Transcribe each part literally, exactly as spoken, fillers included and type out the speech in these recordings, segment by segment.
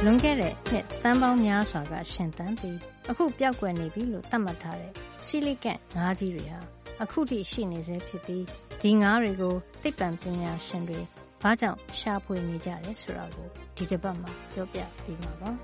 လွန်ခဲ့တဲ့နှစ်သန်းပေါင်းများစွာကရှင်သန်ပြီးအခုပျောက်ကွယ်နေပြီလို့သတ်မှတ်ထားတဲ့ဆီလီကန့်ငါးကြီးတွေဟာအခုထိရှိနေစေဖြစ်ပြီးဒီငါးတွေကိုသိပ္ပံပညာရှင်တွေဘာကြောင့်ရှာဖွေနေကြတယ်ဆိုတာကိုဒီတစ်ပတ်မှာပြောပြပေးမှာပါ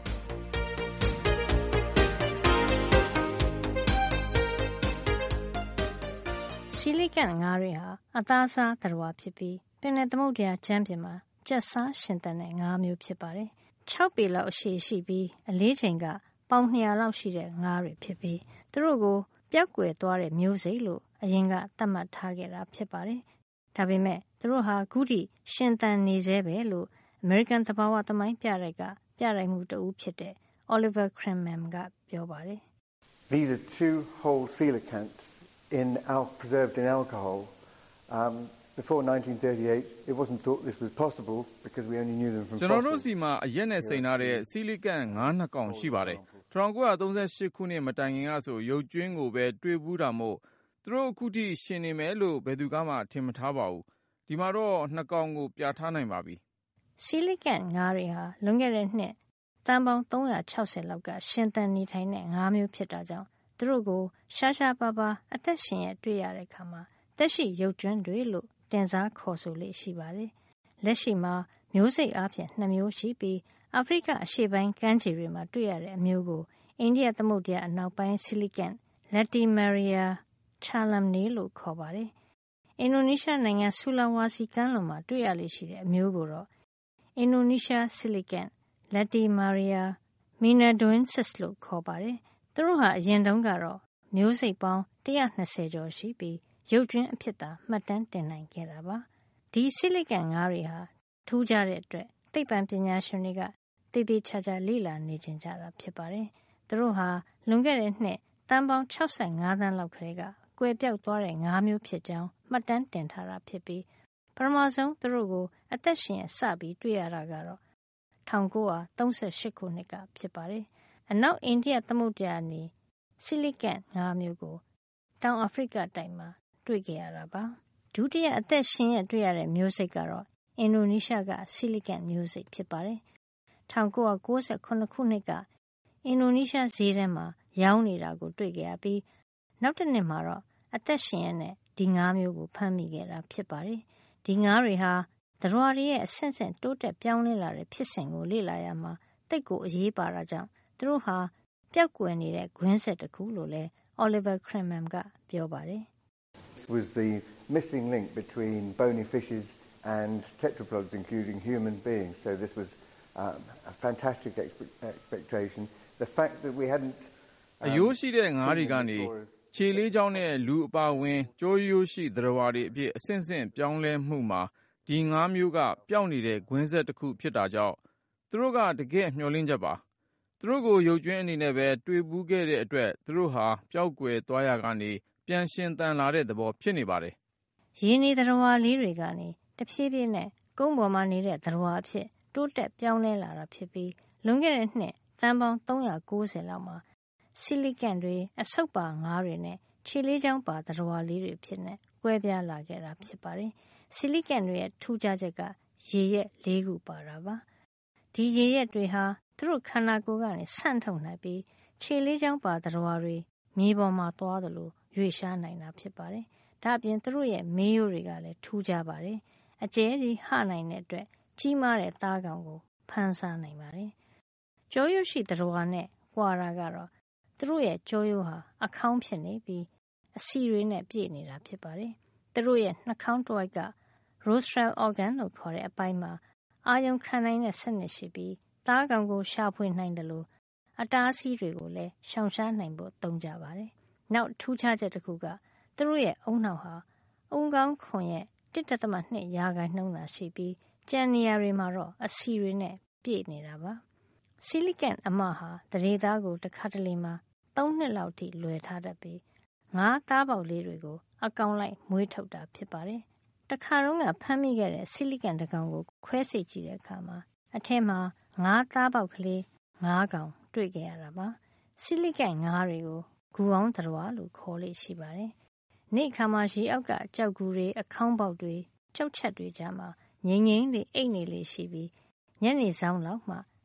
ဆီလီကန့်ငါးတွေဟာအသားစားသတ္တဝါဖြစ်ပြီးပင်လယ်သမုဒ္ဒရာကျမ်းပြင်မှာကျက်စားရှင်သန်တဲ့ငါးမျိုးဖြစ်ပါတယ်၆ပေလောက်အရှည်ရှိပြီးအလေးချိန်ကပေါင်၂၀၀လောက်ရှိတဲ့ငါးတွေဖြစ်ပြီးသူတို့ကိုပျောက်ကွယ်သွားတဲ့မျိုးစိတ်လို့အရင်ကသတ်မှတ်ထားခဲ့တာဖြစ်ပါတယ်။ဒါပေမဲ့သူတို့ဟာခုထိရှင်သန်နေသေးပဲလို့ American သဘာဝသမိုင်းပြတိုက်ကပြတိုင်မှုတဦးဖြစ်တဲ့ Oliver Crimmen ကပြောပါတယ်။ These are two whole coelacanths in al- preserved in alcohol. Um, Before nineteen thirty-eight, it wasn't thought this was possible because we only knew them from fossils. ကျွန်တော်တို့စီမှာအရက်နဲ့စိန်ထားတဲ့ဆီလီကန့်ငါးနှစ်ကောင်ရှိပါတယ်။၁၉၃၈ခုနှစ်မတိုင်ခင်ကဆိုရုပ်ကျွင်းကိုပဲတွေ့ဘူးတာမို့သူတို့အခုထိရှင်နေမယ်လို့ဘယ်သူကမှထင်မထားပါဘူး။ဒီမှာတော့နှစ်ကောင်ကိုပြထားနိုင်ပါပြီ။ဆီလီကန့်ငါးတွေဟာလွန်ခဲ့တဲ့နှစ်တန်ပေါင်း၃၆၀လောက်ကရှင်သန်နေထိုင်တဲ့ငါးမျိုးဖြစ်တာကြောင့်သူတို့ကိုရှားရှားပါးပါးအသက်ရှင်ရတွေ့ရတဲ့အခါမှာသက်ရှိရုပ်ကျွင်းတွေလို့တင်စားခေါ်ဆိုလေးရှိပါတယ်။လက်ရှိမှာမျိုးစိတ်အားဖြင့်နှစ်မျိုးရှိပြီးအာဖရိကအရှေ့ပိုင်းကမ်းခြေတွေမှာတွေ့ရတဲ့အမျိုးကိုအိန္ဒိယသမုဒ္ဒရာအနောက်ပိုင်းဆီလီကန့် Latimeria chalumnae လို့ခေါ်ပါတယ်။အင်ဒိုနီးရှားနိုင်ငံဆူလာဝါစီကမ်းလွန်မှာတွေ့ရလေရှိတဲ့အမျိုးကိုတော့အင်ဒိုနီးရှားဆီလီကန့် Latimeria menadoensis လို့ခေါ်ပါတယ်။သူတို့ဟာအရင်တုန်းကတော့မျိုးစိတ်ပေါင်း၁၂၀ကျော်ရှိပြီးရုပ်ကျွင်းအဖြစ်သာမှတ်တမ်းတင်နိုင်ခဲ့တာပါဒီဆီလီကန့်ငါးတွေဟာထူးခြားတဲ့အတွက်သိပ္ပံပညာရှင်တွေကတည်တည်ချာချာလေ့လာနေကြတာဖြစ်ပါတယ်သူတို့ဟာလွန်ခဲ့တဲ့နှစ်တန်ပေါင်း၆၅သန်းလောက်ကလေးကကွယ်ပြောက်သွားတဲ့ငါးမျိုးဖြစ်ကြောင်းမှတ်တမ်းတင်ထားတာဖြစ်ပြီးပထမဆုံးသူတို့ကိုအသက်ရှင်စပြီးတွေ့ရတာကတော့၁၉၃၈ခုနှစ်ကဖြစ်ပါတယ်အနောက်အိန္ဒိယသမုဒ္ဒရာနေဆီလီကန့်ငါးမျိုးကိုတောင်အာဖရိကတိုက်မှာတွေ့ကြရတာပါဒုတိယအသက်ရှင်ရတွေ့ရတဲ့မျိုးစိတ်ကတော့အင်ဒိုနီးရှားကဆီလီကန့်မျိုးစိတ်ဖြစ်ပါတယ်၁၉၉၇ခုနှစ်ကအင်ဒိုနီးရှားဈေးထဲမှာရောင်းနေတာကိုတွေ့ကြရပြီးနောက်တစ်နှစ်မှာတော့အသက်ရှင်ရတဲ့ဒီငါးမျိုးကိုဖမ်းမိခဲ့တာဖြစ်ပါတယ်ဒီငါးတွေဟာသတ္တဝါတွေရဲ့အဆင့်ဆင့်တိုးတက်ပြောင်းလဲလာတဲ့ဖြစ်စဉ်ကိုလေ့လာရမှာတိတ်ကိုအရေးပါတာကြောင့်သူတို့ဟာပျောက်ကွယ်နေတဲ့ဂွင်းဆက်တစ်ခုလို့လဲ Oliver Crimmen ကပြောပါတယ် was the missing link between bony fishes and tetrapods, including human beings. So this was um, a fantastic expe- expectation. The fact that we hadn't... အယိုးရှိတဲ့ငါးတွေကနေခြေလေးချောင်းနဲ့လူအပါဝင်ကြောရိုးရှိသတ္တဝါတွေအဖြစ်အဆင့်ဆင့်ပြောင်းလဲမှုမှာဒီငါးမျိုးကပျောက်နေတဲ့ဂွင်းဆက်တစ်ခုဖြစ်တာကြောင့်သူတို့ကတကယ်မျှော်လင့်ချက်ပါသူတို့ကိုရုပ်ကျွင်းအနေနဲ့ပဲတွေ့ဘူးခဲ့တဲ့အတွက်သူတို့ဟာပျောက်ကွယ်သွားရကနေပြန်ရှင်သန်လာတဲ့သဘောဖြစ်နေပါတယ်။ရင်းနေသတ္တဝါလေးတွေကနေတဖြည်းဖြည်းနဲ့ကုန်းပေါ်မှာနေတဲ့သတ္တဝါအဖြစ်တိုးတက်ပြောင်းလဲလာတာဖြစ်ပြီးလွန်ခဲ့တဲ့နှစ်တန်ပေါင်း၃၉၀လောက်မှာဆီလီကန့်တွေအဆုတ်ပါငါးတွေနဲ့ခြေလေးချောင်းပါသတ္တဝါလေးတွေဖြစ်နေကွဲပြားလာခဲ့တာဖြစ်ပါတယ်။ဆီလီကန့်တွေရဲ့ထူးခြားချက်ကရေရက်လေးခုပါတာပါ။ဒီရေရက်တွေဟာသူတို့ခန္ဓာကိုယ်ကနေဆန့်ထုတ်နိုင်ပြီးခြေလေးချောင်းပါသတ္တဝါတွေမြေပေါ်မှာသွားသလိုရွေ့ရှားနိုင်တာဖြစ်ပါတယ်။ဒါ့အပြင်သူတို့ရဲ့မေးရိုးတွေကလည်းထူးခြားပါတယ်။အကျယ်ကြီးဟနိုင်တဲ့အတွက်ကြီးမားတဲ့သားကောင်ကိုဖမ်းဆားနိုင်ပါတယ်။ကြောရိုးရှိသတ္တဝါနဲ့ကွာတာကတော့သူတို့ရဲ့ကြောရိုးဟာအခေါင်းဖြစ်နေပြီးအဆီတွေနဲ့ပြည့်နေတာဖြစ်ပါတယ်။သူတို့ရဲ့နှာခေါင်းတစ်ဝိုက်က rostral organ လို့ခေါ်တဲ့အပိုင်းမှာအာယုံခံနိုင်တဲ့စနစ်ရှိပြီးသားကောင်ကိုရှာဖွေနိုင်တယ်လို့အတားအဆီးတွေကိုလည်းရှောင်ရှားနိုင်ဖို့သုံးကြပါတယ်။နောက်ထူးခြားချက်တစ်ခုကသူတို့ရဲ့အုံနှောက်ဟာအုံကောင်းခွန်ရဲ့တစ်တသမနှစ်ရာခိုင်နှုန်းသာရှိပြီးကျန်နေရာတွေမှာတော့အဆီတွေနဲ့ပြည့်နေတာပါ။ဆီလီကန့်အမဟာသရေသားကိုတစ်ခါတလေမှာသုံးနှစ်လောက်ထိလွယ်ထားတတ်ပြီးငါးသားပေါက်လေးတွေကိုအကောင်လိုက်မွေးထုတ်တာဖြစ်ပါတယ်။တခါတုန်းကဖမ်းမိခဲ့တဲ့ဆီလီကန့်တစ်ကောင်ကိုခွဲစိတ်ကြည့်တဲ့အခါမှာအထက်မှာငါးသားပေါက်ကလေးငါးကောင်တွေ့ကြရတာပါ။ဆီလီကန့်ငါးတွေကိုဂူအောင်သတ္တဝါလို့ခေါ်လို့ရှိပါတယ်။နေ့ခါမှာရေအောက်ကကြောက်ကူတွေအခေါင်းပေါက်တွေကြောက်ချက်တွေကြားမှာငိမ့်ငိမ့်လေးအိတ်နေလေးရှိပြီးညနေဆောင်လောက်မှ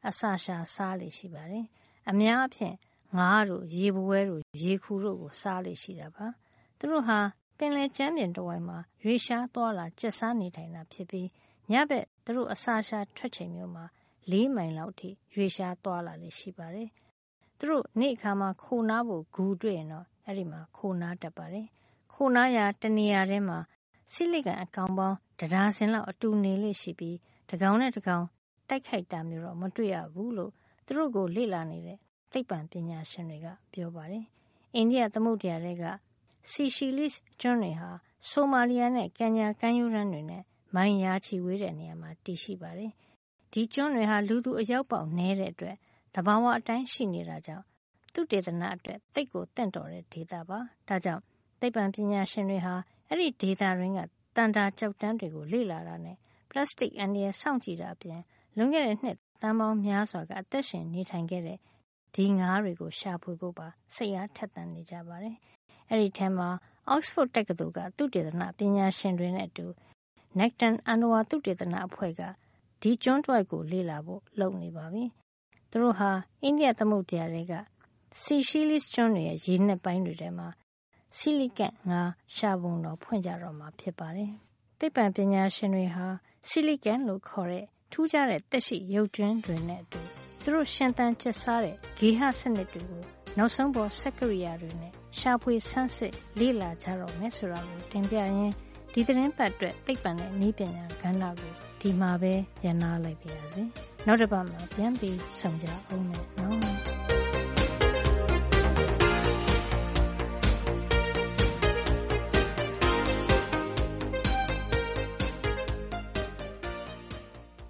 အစာရှာစားလေရှိပါတယ်။အများအဖြစ်ငါးတို့ရေပွဲတို့ရေခူတို့ကိုစားလေရှိတာပါ။သူတို့ဟာပင်လယ်ကျမ်းပြင်တစ်ဝိုက်မှာရွေရှားသွားလာကျက်စားနေထိုင်တာဖြစ်ပြီးညဘက်သူတို့အစာရှာထွက်ချိန်မျိုးမှာလေးမိုင်လောက်အထိရွေရှားသွားလာလေရှိပါတယ်။သူတို့နေ့အခါမှာခိုနားဖို့ဂူတွေ့ရင်တော့အဲ့ဒီမှာခိုနားတတ်ပါတယ်။ခိုနားရာတနေရာထဲမှာဆီလိကန်အကောင်ပေါင်းတဒါဇင်လောက်အတူနေလေရှိပြီးတကောင်နဲ့တကောင်တိုက်ခိုက်တာမျိုးတော့မတွေ့ရဘူးလို့သူတို့ကိုလေ့လာနေတဲ့သိပ္ပံပညာရှင်တွေကပြောပါတယ်။အိန္ဒိယသမုဒ္ဒရာတွေကစီရှီလိစ်ကျွန်းတွေဟာဆိုမာလီယာနဲ့ကင်ညာကမ်းရိုးတန်းတွေနဲ့မိုင်ရာချီဝေးတဲ့နေရာမှာတည်ရှိပါတယ်။ဒီကျွန်းတွေဟာလူသူအရောက်ပေါက်နည်းတဲ့အတွက်သဘာဝအတိုင်းရှိနေတာကြောင့်သူတေသနအတွက်သိပ်ကိုတင့်တော်တဲ့ဒေသပါ။ဒါကြောင့်သိပ္ပံပညာရှင်တွေဟာအဲ့ဒီဒေသရင်းကတန်တာကြောက်တန်းတွေကိုလေ့လာတာနဲ့ပလတ်စတစ်အန္တရာယ်စောင့်ကြည့်တာအပြင်လွန်ခဲ့တဲ့နှစ်တန်ပေါင်းများစွာကအသက်ရှင်နေထိုင်ခဲ့တဲ့ဒီငါးတွေကိုရှာဖွေဖို့ပါစိတ်အားထက်သန်နေကြပါတယ်။အဲ့ဒီထဲမှာ Oxford တက္ကသိုလ်ကသုတေသနပညာရှင်တွေနဲ့အတူ Necton အဏ္ဏဝါသုတေသနအဖွဲ့ကဒီကျွန်းတွိုက်ကိုလေ့လာဖို့လုပ်နေပါပြီ။သူတို့ဟာအိန္ဒိယသမုဒ္ဒရာတွေကစီရှီလိစ်ကျွန်းတွေရဲ့ရေနက်ပိုင်းတွေထဲမှာဆီလိကန့်ငါရှာပုံတော်ဖွင့်ကြတော့မှာဖြစ်ပါတယ်။သိပ္ပံပညာရှင်တွေဟာဆီလိကန့်လို့ခေါ်တဲ့ထူးခြားတဲ့သက်ရှိရုပ်ကျွန်းတွေနဲ့အတူသူတို့ရှင်သန်ကျက်စားတဲ့ဂေဟစနစ်တွေကိုနောက်ဆုံးပေါ်စက္ကရိယာတွေနဲ့ရှာဖွေဆန်းစစ်လေ့လာကြတော့မယ်ဆိုတာကိုတင်ပြရင်းဒီသတင်းပတ်အတွက်သိပ္ပံနဲ့နည်းပညာကဏ္ဍကိုဒီမှာပဲရန်နာလိုက်ပါရစေ။နောက်တစ်ပတ်မှာပြန်ပြီးဆုံကြအောင်မယ်နော်